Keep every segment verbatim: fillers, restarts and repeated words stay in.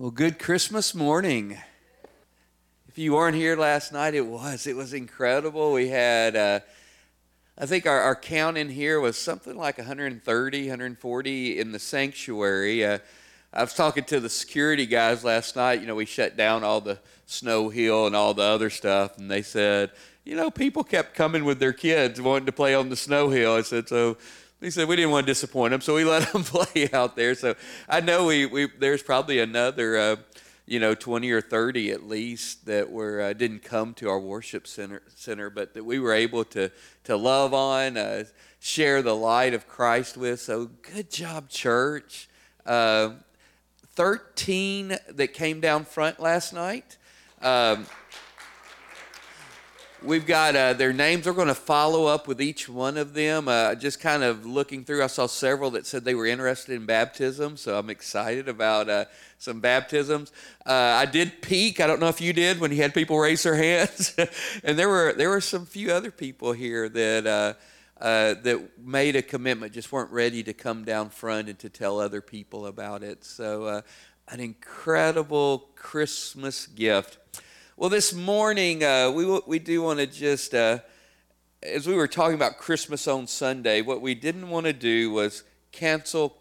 Well, good Christmas morning. If you weren't here last night, it was. It was incredible. We had, uh, I think our, our count in here was something like one hundred thirty, one hundred forty in the sanctuary. Uh, I was talking to the security guys last night. You know, we shut down all the Snow Hill and all the other stuff, and they said, you know, people kept coming with their kids wanting to play on the Snow Hill. I said, so... He said we didn't want to disappoint them, so we let them play out there. So I know we, we there's probably another, uh, you know, twenty or thirty at least that were uh, didn't come to our worship center, center, but that we were able to to love on, uh, share the light of Christ with. So good job, church. Uh, Thirteen that came down front last night. Um, We've got uh, their names. We're going to follow up with each one of them. Uh, just kind of looking through, I saw several that said they were interested in baptism, so I'm excited about uh, some baptisms. Uh, I did peek. I don't know if you did when you had people raise their hands, and there were there were some few other people here that uh, uh, that made a commitment, just weren't ready to come down front and to tell other people about it. So, uh, an incredible Christmas gift. Well, this morning, uh, we we do want to just, uh, as we were talking about Christmas on Sunday, what we didn't want to do was cancel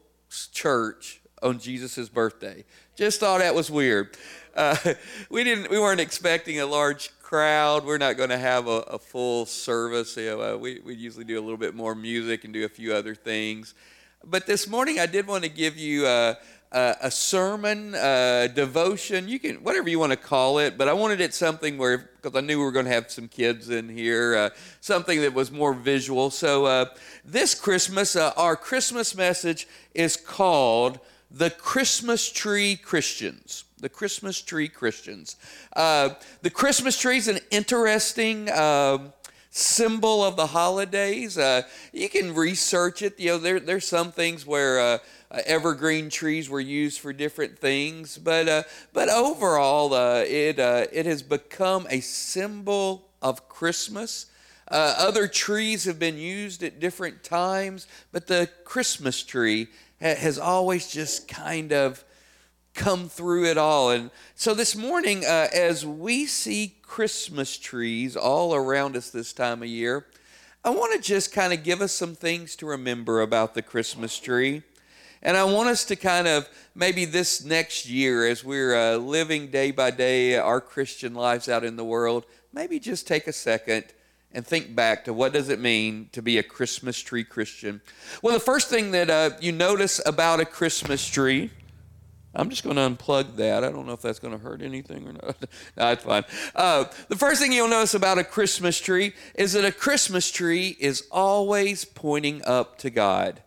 church on Jesus' birthday. Just thought that was weird. Uh, we didn't, we weren't expecting a large crowd. We're not going to have a, a full service. You know, uh, we we usually do a little bit more music and do a few other things. But this morning, I did want to give you Uh, Uh, a sermon, uh, devotion, you can, whatever you want to call it, but I wanted it something where, because I knew we were going to have some kids in here, uh, something that was more visual. So uh, this Christmas, uh, our Christmas message is called The Christmas Tree Christians. The Christmas Tree Christians. Uh, the Christmas tree is an interesting uh, symbol of the holidays. Uh, you can research it. You know, there there's some things where uh, uh, evergreen trees were used for different things, but uh, but overall, uh, it uh, it has become a symbol of Christmas. Uh, other trees have been used at different times, but the Christmas tree ha- has always just kind of come through it all. And so this morning, uh, as we see Christmas trees all around us this time of year, I want to just kind of give us some things to remember about the Christmas tree. And I want us to kind of, maybe this next year, as we're uh, living day by day our Christian lives out in the world, maybe just take a second and think back to what does it mean to be a Christmas tree Christian. Well, the first thing that uh, you notice about a Christmas tree, I'm just going to unplug that. I don't know if that's going to hurt anything or not. No, it's fine. Uh, the first thing you'll notice about a Christmas tree is that a Christmas tree is always pointing up to God.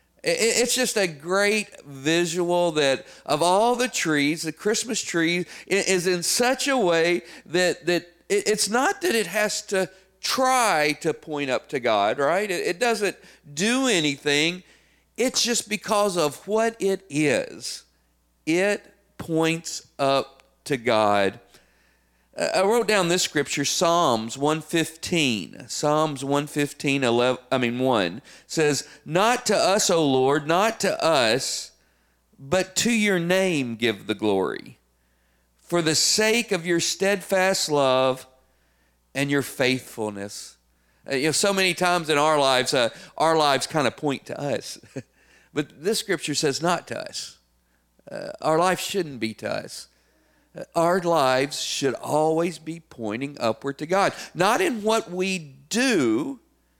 It's just a great visual that of all the trees, the Christmas tree is in such a way that, that it's not that it has to try to point up to God, right? It doesn't do anything. It's just because of what it is. It points up to God. I wrote down this scripture, Psalms one fifteen. Psalms one fifteen, eleven, I mean one, says, "Not to us, O Lord, not to us, but to your name give the glory, for the sake of your steadfast love and your faithfulness." Uh, you know, so many times in our lives, uh, our lives kind of point to us. But this scripture says not to us. Uh, our life shouldn't be to us. Uh, our lives should always be pointing upward to God. Not in what we do,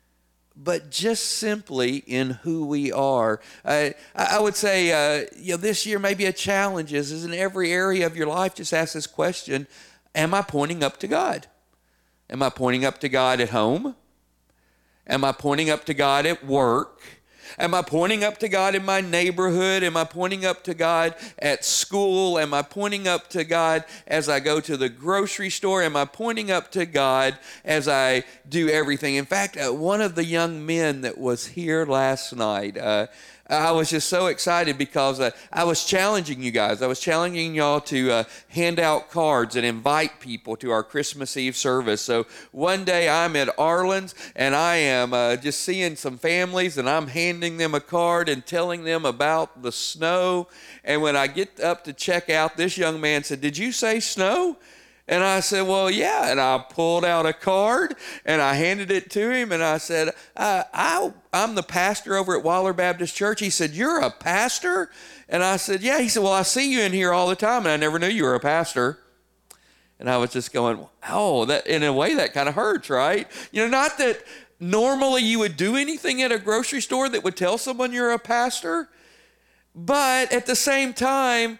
but just simply in who we are. Uh, I would say, uh, you know, this year maybe a challenge is, is in every area of your life, just ask this question, am I pointing up to God? Am I pointing up to God at home? Am I pointing up to God at work? Am I pointing up to God in my neighborhood? Am I pointing up to God at school? Am I pointing up to God as I go to the grocery store? Am I pointing up to God as I do everything? In fact, uh, one of the young men that was here last night, uh, I was just so excited because uh, I was challenging you guys. I was challenging y'all to uh, hand out cards and invite people to our Christmas Eve service. So one day I'm at Arlen's and I am uh, just seeing some families and I'm handing them a card and telling them about the snow. And when I get up to check out, this young man said, "Did you say snow?" And I said, "Well, yeah." And I pulled out a card and I handed it to him. And I said, uh, I, I'm the pastor over at Waller Baptist Church. He said, "You're a pastor?" And I said, "Yeah." He said, "Well, I see you in here all the time, and I never knew you were a pastor." And I was just going, oh, that in a way that kind of hurts, right? You know, not that normally you would do anything at a grocery store that would tell someone you're a pastor, but at the same time,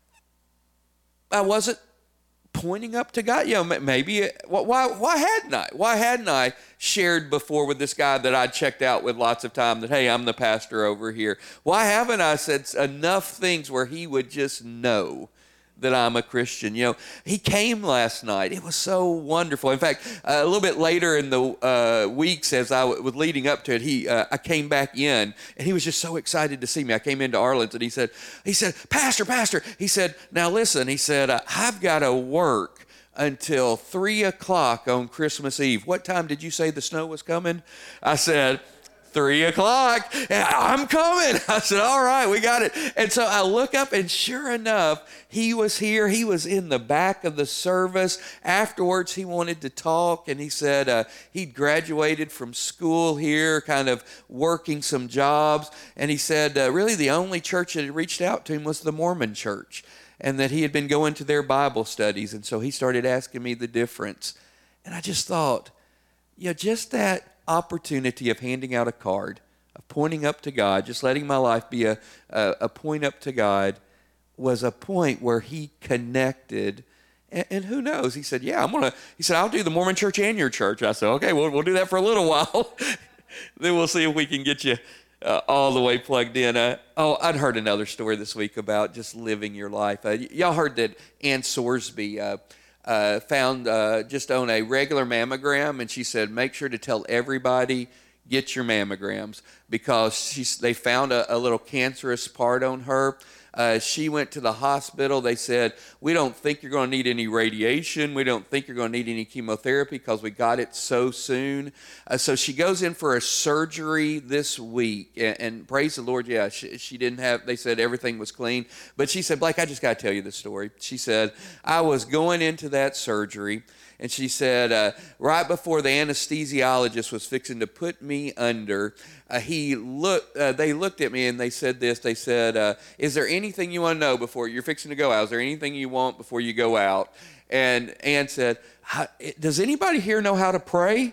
I wasn't pointing up to God. You know, maybe, why, why hadn't I? Why hadn't I shared before with this guy that I'd checked out with lots of time that, hey, I'm the pastor over here? Why haven't I said enough things where he would just know that I'm a Christian? You know, he came last night. It was so wonderful. In fact, uh, a little bit later in the uh, weeks as I w- was leading up to it, he uh, I came back in and he was just so excited to see me. I came into Arlen's and he said, he said, "Pastor, Pastor," he said, "now listen," he said, uh, "I've got to work until three o'clock on Christmas Eve. What time did you say the snow was coming?" I said, Three o'clock. "I'm coming." I said, "All right, we got it." And so I look up and sure enough, he was here. He was in the back of the service. Afterwards, he wanted to talk and he said uh, he'd graduated from school here, kind of working some jobs. And he said uh, really the only church that had reached out to him was the Mormon church, and that he had been going to their Bible studies. And so he started asking me the difference. And I just thought, you know, just that opportunity of handing out a card, of pointing up to God, just letting my life be a, a, a point up to God, was a point where he connected. And, and who knows? He said, "Yeah, I'm gonna." He said, "I'll do the Mormon church and your church." I said, "Okay, we'll we'll do that for a little while. Then we'll see if we can get you uh, all the way plugged in." Uh, oh, I'd heard another story this week about just living your life. Uh, y- y'all heard that Ann Sorsby Uh, Uh, found uh, just on a regular mammogram, and she said, "Make sure to tell everybody, get your mammograms," because she's, they found a, a little cancerous part on her. Uh, she went to the hospital. They said, "We don't think you're going to need any radiation. We don't think you're going to need any chemotherapy because we got it so soon." Uh, so she goes in for a surgery this week. And, and praise the Lord, yeah, she, she didn't have, they said everything was clean. But she said, "Blake, I just got to tell you this story." She said, "I was going into that surgery." And she said, uh, right before the anesthesiologist was fixing to put me under, uh, he looked. Uh, they looked at me and they said this. They said, uh, "Is there anything you want to know before you're fixing to go out? Is there anything you want before you go out?" And Ann said, "Does anybody here know how to pray?"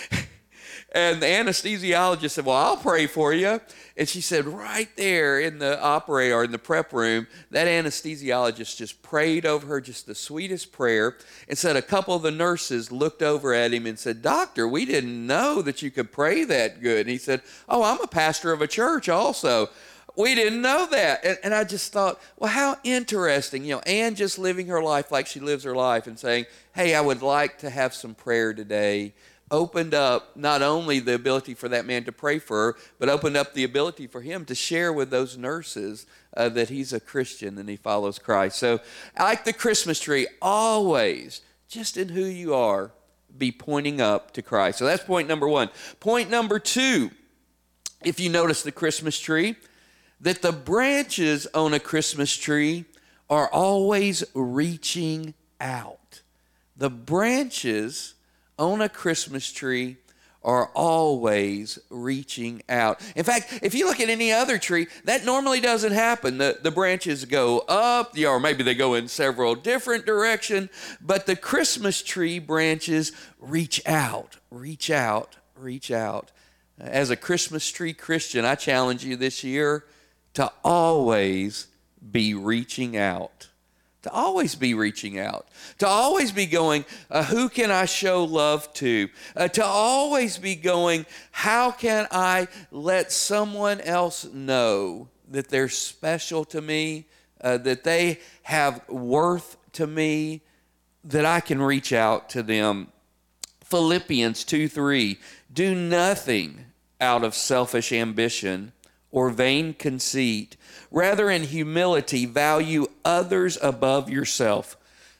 And the anesthesiologist said, "Well, I'll pray for you." And she said, right there in the operator or in the prep room, that anesthesiologist just prayed over her, just the sweetest prayer, and said a couple of the nurses looked over at him and said, "Doctor, we didn't know that you could pray that good." And he said, "Oh, I'm a pastor of a church also. We didn't know that." And, and I just thought, well, how interesting. You know, Ann just living her life like she lives her life and saying, "Hey, I would like to have some prayer today," opened up not only the ability for that man to pray for her, but opened up the ability for him to share with those nurses uh, that he's a Christian and he follows Christ. So like the Christmas tree, always, just in who you are, be pointing up to Christ. So that's point number one. Point number two, if you notice the Christmas tree, that the branches on a Christmas tree are always reaching out. The branches on a Christmas tree are always reaching out. In fact, if you look at any other tree, that normally doesn't happen. The, the branches go up, or maybe they go in several different directions, but the Christmas tree branches reach out, reach out, reach out. As a Christmas tree Christian, I challenge you this year to always be reaching out. To always be reaching out, to always be going, uh, who can I show love to? Uh, to always be going, how can I let someone else know that they're special to me, uh, that they have worth to me, that I can reach out to them. Philippians two three, do nothing out of selfish ambition or vain conceit. Rather, in humility, value others above yourself,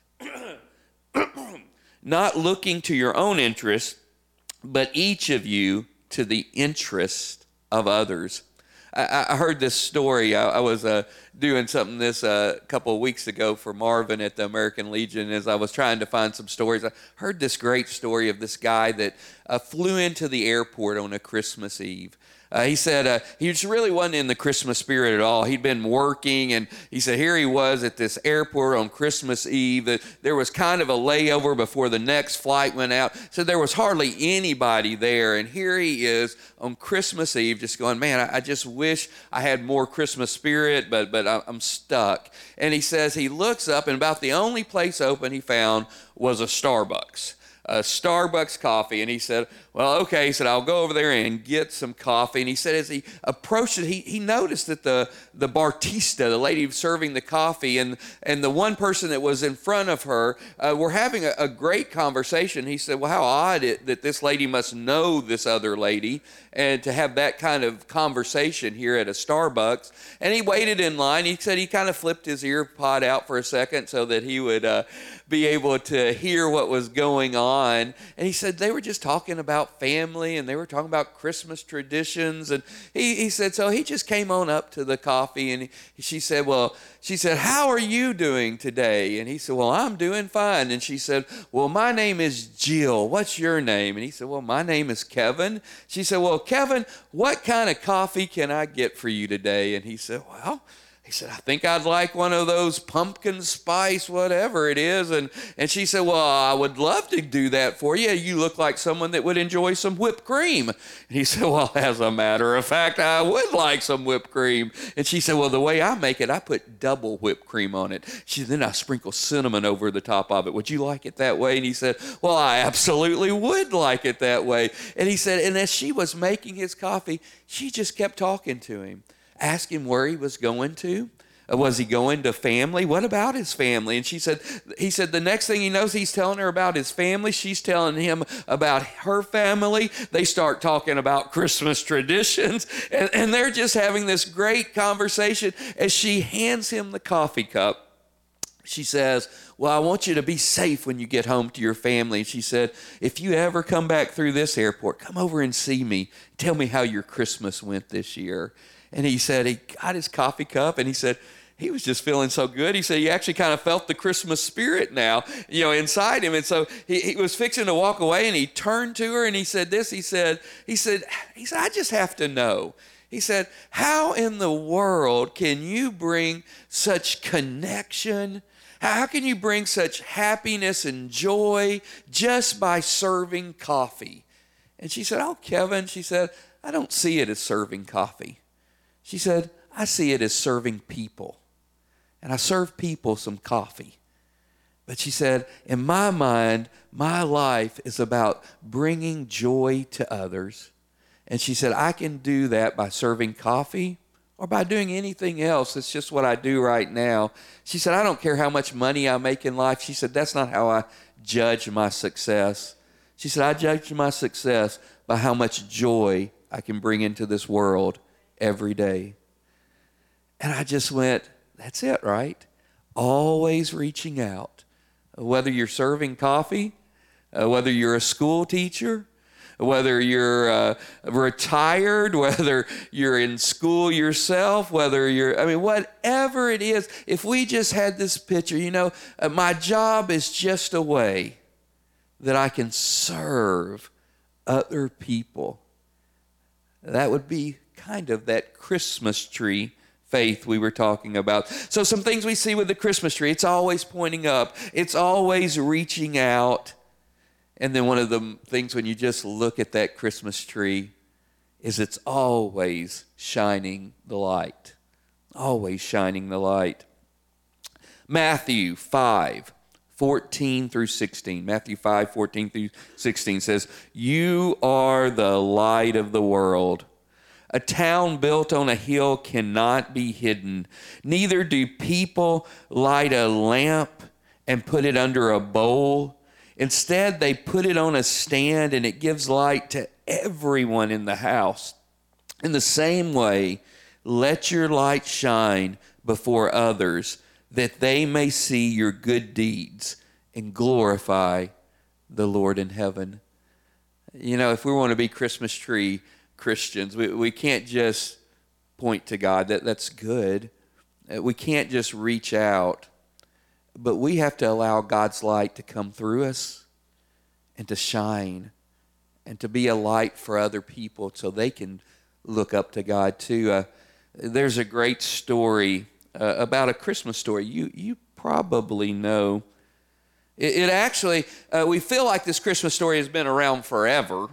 not looking to your own interest, but each of you to the interest of others. I, I heard this story. I, I was uh, doing something this a uh, couple of weeks ago for Marvin at the American Legion. As I was trying to find some stories, I heard this great story of this guy that uh, flew into the airport on a Christmas Eve. Uh, he said uh, he just really wasn't in the Christmas spirit at all. He'd been working, and he said here he was at this airport on Christmas Eve. There was kind of a layover before the next flight went out, so there was hardly anybody there. And here he is on Christmas Eve just going, man, I, I just wish I had more Christmas spirit, but, but I'm stuck. And he says he looks up, and about the only place open he found was a Starbucks. A Starbucks coffee, and he said, well, okay, he said, I'll go over there and get some coffee. And he said as he approached it, he, he noticed that the, the bartista, the lady serving the coffee, and, and the one person that was in front of her uh, were having a, a great conversation. He said, well, how odd it, that this lady must know this other lady, and to have that kind of conversation here at a Starbucks. And he waited in line. He said he kind of flipped his ear pod out for a second so that he would uh, be able to hear what was going on. And he said they were just talking about family, and they were talking about Christmas traditions. And he, he said, so he just came on up to the coffee, and he, she said, well, she said, how are you doing today? And he said, well, I'm doing fine. And she said, well, my name is Jill. What's your name? And he said, well, my name is Kevin. She said, well, Kevin, what kind of coffee can I get for you today? And he said, well, he said, I think I'd like one of those pumpkin spice, whatever it is. And, and she said, well, I would love to do that for you. You look like someone that would enjoy some whipped cream. And he said, well, as a matter of fact, I would like some whipped cream. And she said, well, the way I make it, I put double whipped cream on it. She said, then I sprinkle cinnamon over the top of it. Would you like it that way? And he said, well, I absolutely would like it that way. And he said, and as she was making his coffee, she just kept talking to him. Asked him where he was going to. Uh, was he going to family? What about his family? And she said, he said the next thing he knows, he's telling her about his family. She's telling him about her family. They start talking about Christmas traditions, and, and they're just having this great conversation. As she hands him the coffee cup, she says, well, I want you to be safe when you get home to your family. And she said, if you ever come back through this airport, come over and see me. Tell me how your Christmas went this year. And he said he got his coffee cup, and he said he was just feeling so good. He said he actually kind of felt the Christmas spirit now, you know, inside him. And so he, he was fixing to walk away, and he turned to her and he said this. He said, he said, he said, I just have to know. He said, how in the world can you bring such connection? How can you bring such happiness and joy just by serving coffee? And she said, oh, Kevin, she said, I don't see it as serving coffee. She said, I see it as serving people. And I serve people some coffee. But she said, in my mind, my life is about bringing joy to others. And she said, I can do that by serving coffee or by doing anything else. It's just what I do right now. She said, I don't care how much money I make in life. She said, that's not how I judge my success. She said, I judge my success by how much joy I can bring into this world every day. And I just went, that's it, right? Always reaching out. Whether you're serving coffee, uh, whether you're a school teacher, whether you're uh, retired, whether you're in school yourself, whether you're, I mean, whatever it is, if we just had this picture, you know, uh, my job is just a way that I can serve other people. That would be kind of that Christmas tree faith we were talking about. So some things we see with the Christmas tree, it's always pointing up. It's always reaching out. And then one of the things when you just look at that Christmas tree is it's always shining the light. Always shining the light. Matthew five, fourteen through sixteen. Matthew five, fourteen through sixteen says, "You are the light of the world. A town built on a hill cannot be hidden. Neither do people light a lamp and put it under a bowl. Instead, they put it on a stand, and it gives light to everyone in the house. In the same way, let your light shine before others, that they may see your good deeds and glorify the Lord in heaven. You know, if we want to be Christmas tree Christians, we, we can't just point to God. That, that's good. We can't just reach out, but we have to allow God's light to come through us and to shine and to be a light for other people so they can look up to God too. Uh, there's a great story uh, about a Christmas story. You you probably know. It, it actually, uh, we feel like this Christmas story has been around forever,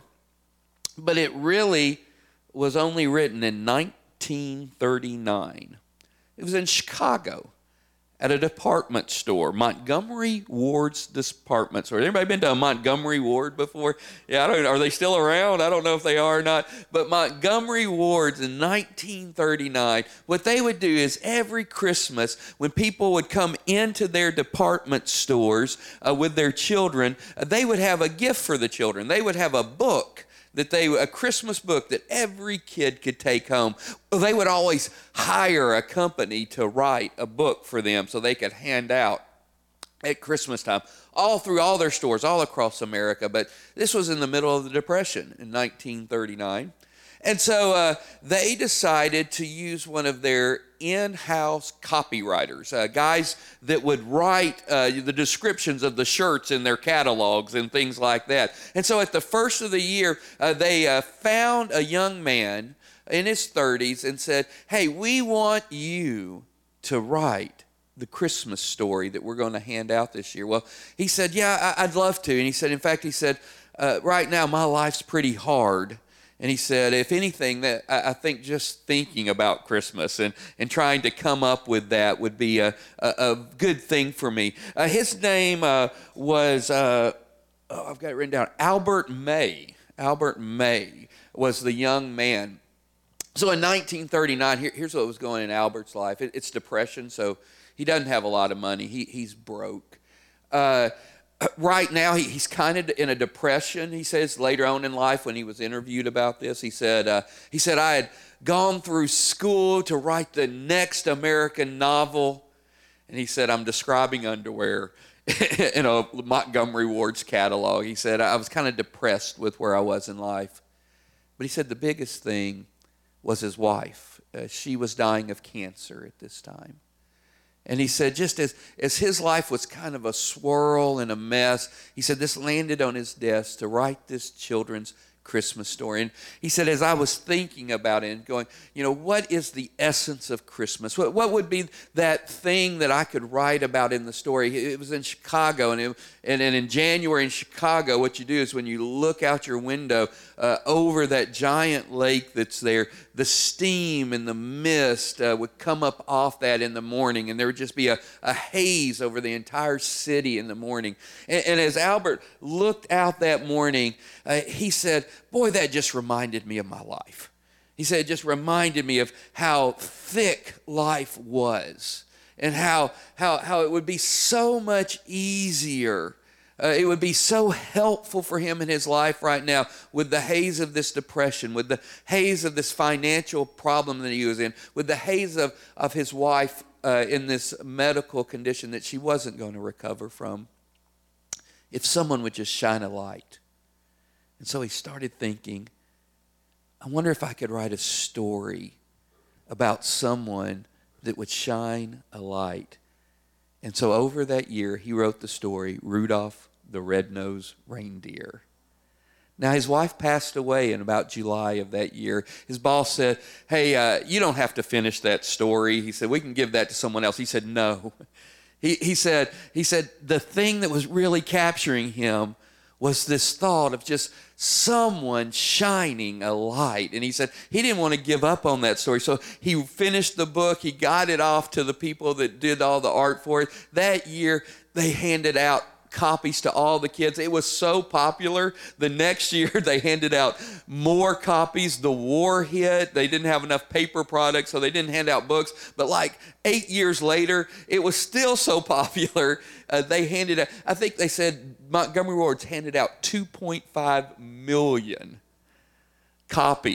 but it really was only written in nineteen thirty-nine. It was in Chicago at a department store, Montgomery Ward's department store. Anybody been to a Montgomery Ward before? Yeah, I don't know. Are they still around? I don't know if they are or not. But Montgomery Ward's in nineteen thirty-nine, what they would do is every Christmas when people would come into their department stores uh, with their children, uh, they would have a gift for the children. They would have a book that they, a Christmas book that every kid could take home. Well, they would always hire a company to write a book for them so they could hand out at Christmas time, all through all their stores, all across America. But this was in the middle of the Depression in nineteen thirty-nine. And so uh, they decided to use one of their in-house copywriters, uh, guys that would write uh, the descriptions of the shirts in their catalogs and things like that. And so at the first of the year, uh, they uh, found a young man in his thirties and said, hey, we want you to write the Christmas story that we're going to hand out this year. Well, he said, yeah, I- I'd love to. And he said, in fact, he said, uh, right now my life's pretty hard. And he said, if anything, that I think just thinking about Christmas and, and trying to come up with that would be a, a, a good thing for me. Uh, his name uh, was, uh, oh, I've got it written down, Albert May. Albert May was the young man. So in nineteen thirty-nine, here, here's what was going on in Albert's life. It, it's depression, so he doesn't have a lot of money. He, he's broke. Uh, Right now, he, he's kind of in a depression. He says later on in life when he was interviewed about this, he said, uh, he said, I had gone through school to write the next American novel. And he said, I'm describing underwear in a Montgomery Ward's catalog. He said, I was kind of depressed with where I was in life. But he said the biggest thing was his wife. Uh, she was dying of cancer at this time. And he said, just as, as his life was kind of a swirl and a mess, he said, this landed on his desk to write this children's Christmas story. And he said, as I was thinking about it and going, you know, what is the essence of Christmas? What, what would be that thing that I could write about in the story? It was in Chicago, and, it, and, and in January in Chicago, what you do is when you look out your window uh, over that giant lake that's there, the steam and the mist uh, would come up off that in the morning, and there would just be a, a haze over the entire city in the morning. And, and as Albert looked out that morning, uh, he said, boy, that just reminded me of my life. He said, it just reminded me of how thick life was and how, how, how it would be so much easier. Uh, it would be so helpful for him in his life right now with the haze of this depression, with the haze of this financial problem that he was in, with the haze of, of his wife uh, in this medical condition that she wasn't going to recover from. If someone would just shine a light. And so he started thinking, I wonder if I could write a story about someone that would shine a light. And so over that year, he wrote the story, Rudolph the Red-Nosed Reindeer. Now, his wife passed away in about July of that year. His boss said, hey, uh, you don't have to finish that story. He said, we can give that to someone else. He said, no. He, he said, he said the thing that was really capturing him was this thought of just someone shining a light. And he said he didn't want to give up on that story. So he finished the book. He got it off to the people that did all the art for it. That year, they handed out copies to all the kids. It was so popular. The next year, they handed out more copies. The war hit. They didn't have enough paper products, so they didn't hand out books. But like eight years later, it was still so popular. Uh, they handed out, I think they said Montgomery Ward's handed out two point five million copies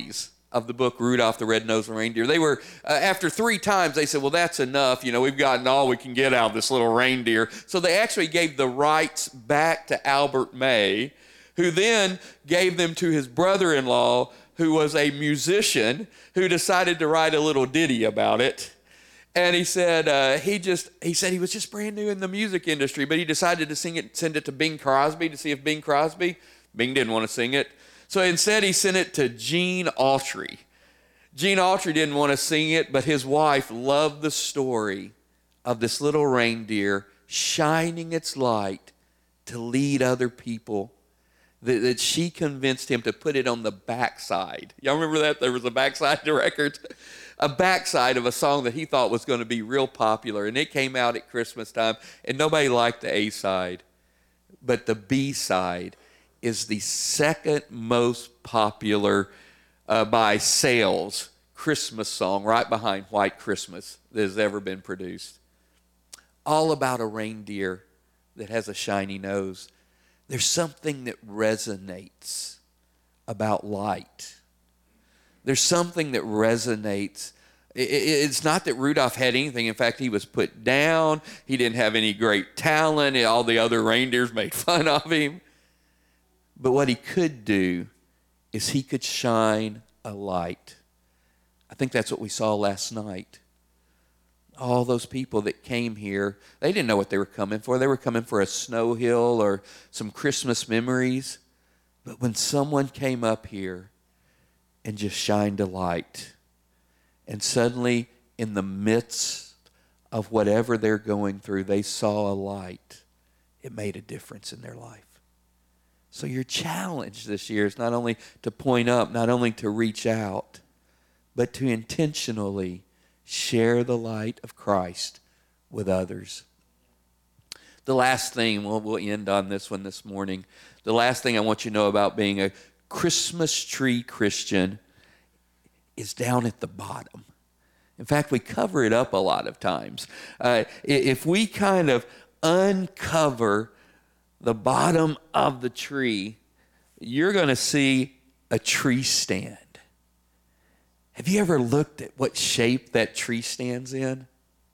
of the book Rudolph the Red-Nosed Reindeer. They were, uh, after three times, they said, well, that's enough. You know, we've gotten all we can get out of this little reindeer. So they actually gave the rights back to Albert May, who then gave them to his brother-in-law, who was a musician, who decided to write a little ditty about it. And he said uh, he just he said he was just brand new in the music industry, but he decided to sing it, send it to Bing Crosby to see if Bing Crosby, Bing didn't want to sing it. So instead he sent it to Gene Autry. Gene Autry didn't want to sing it, but his wife loved the story of this little reindeer shining its light to lead other people, that, that she convinced him to put it on the backside. Y'all remember that? There was a backside to records. A backside of a song that he thought was going to be real popular. And it came out at Christmas time, and nobody liked the A side. But the B side is the second most popular uh, by sales Christmas song, right behind White Christmas, that has ever been produced. All about a reindeer that has a shiny nose. There's something that resonates about light. There's something that resonates. It's not that Rudolph had anything. In fact, he was put down. He didn't have any great talent. All the other reindeers made fun of him. But what he could do is he could shine a light. I think that's what we saw last night. All those people that came here, they didn't know what they were coming for. They were coming for a snow hill or some Christmas memories. But when someone came up here and just shined a light, and suddenly in the midst of whatever they're going through, they saw a light, it made a difference in their life. So your challenge this year is not only to point up, not only to reach out, but to intentionally share the light of Christ with others. The last thing, we'll, we'll end on this one this morning. The last thing I want you to know about being a Christmas tree Christian is down at the bottom. In fact, we cover it up a lot of times. Uh, if we kind of uncover the bottom of the tree, you're going to see a tree stand. Have you ever looked at what shape that tree stands in?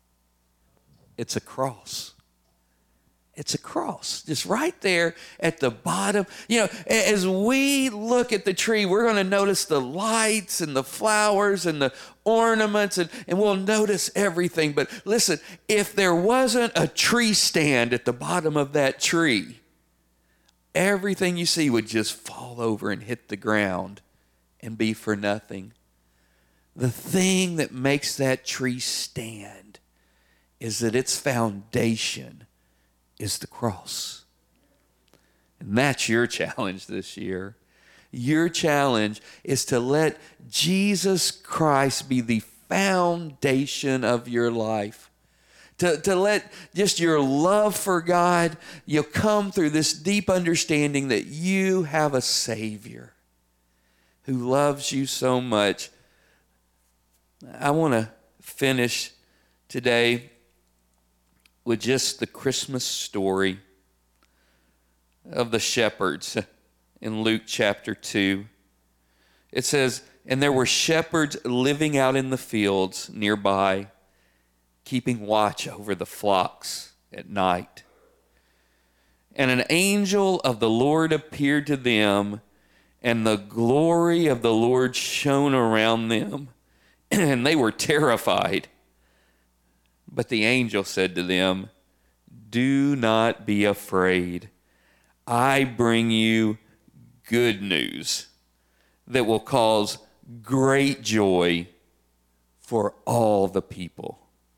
It's a cross. It's a cross, just right there at the bottom. You know, as we look at the tree, we're going to notice the lights and the flowers and the ornaments, and, and we'll notice everything. But listen, if there wasn't a tree stand at the bottom of that tree, everything you see would just fall over and hit the ground and be for nothing. The thing that makes that tree stand is that its foundation is the cross. And that's your challenge this year. Your challenge is to let Jesus Christ be the foundation of your life. To, to let just your love for God, you'll come through this deep understanding that you have a Savior who loves you so much. I want to finish today with just the Christmas story of the shepherds in Luke chapter two. It says, and there were shepherds living out in the fields nearby, keeping watch over the flocks at night. And an angel of the Lord appeared to them, and the glory of the Lord shone around them, and they were terrified. But the angel said to them, do not be afraid. I bring you good news that will cause great joy for all the people.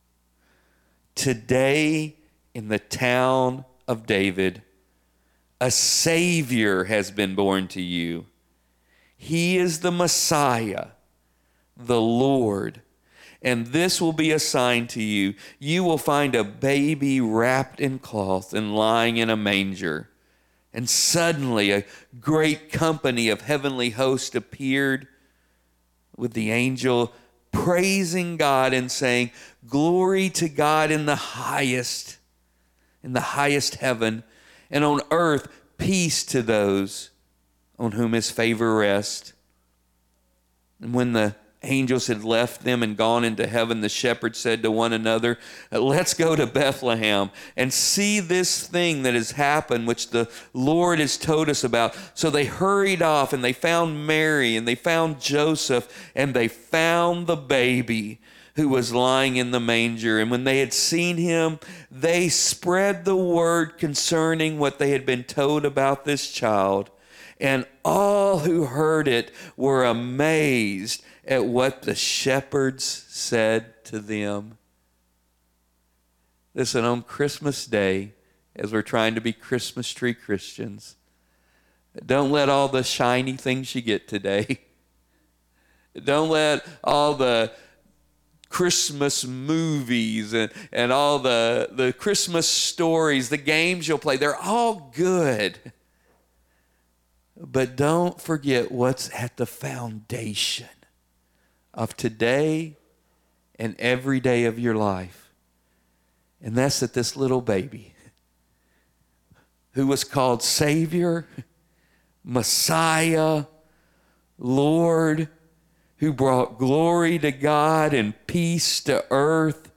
Today, in the town of David, a Savior has been born to you. He is the Messiah, the Lord. And this will be a sign to you. You will find a baby wrapped in cloth and lying in a manger. And suddenly a great company of heavenly hosts appeared with the angel, praising God and saying, glory to God in the highest, in the highest heaven, and on earth peace to those on whom his favor rests. And when the angels had left them and gone into heaven, the shepherds said to one another, let's go to Bethlehem and see this thing that has happened, which the Lord has told us about. So they hurried off, and they found Mary, and they found Joseph, and they found the baby who was lying in the manger. And when they had seen him, they spread the word concerning what they had been told about this child. And all who heard it were amazed at what the shepherds said to them. Listen, on Christmas Day, as we're trying to be Christmas tree Christians, don't let all the shiny things you get today, don't let all the Christmas movies and, and all the, the Christmas stories, the games you'll play, they're all good. But don't forget what's at the foundation of today and every day of your life. And that's that this little baby, who was called Savior, Messiah, Lord, who brought glory to God and peace to earth.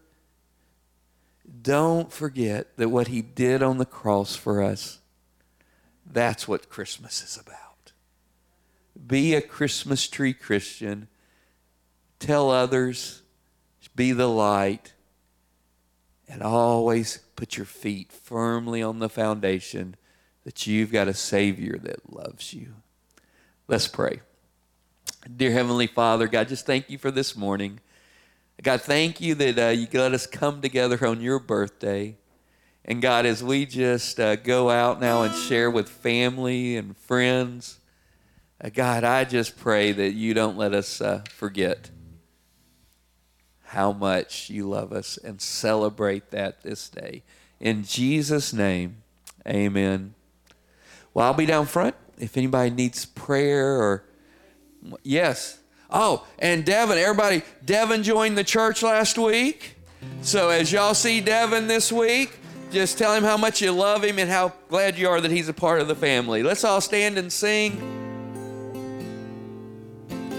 Don't forget that what he did on the cross for us, that's what Christmas is about. Be a Christmas tree Christian. Tell others, be the light, and always put your feet firmly on the foundation that you've got a Savior that loves you. Let's pray. Dear Heavenly Father, God, just thank you for this morning. God, thank you that uh, you let us come together on your birthday. And God, as we just uh, go out now and share with family and friends, uh, God, I just pray that you don't let us uh, forget how much you love us, and celebrate that this day. In Jesus' name, amen. Well, I'll be down front if anybody needs prayer or, yes. Oh, and Devin, everybody, Devin joined the church last week. So as y'all see Devin this week, just tell him how much you love him and how glad you are that he's a part of the family. Let's all stand and sing.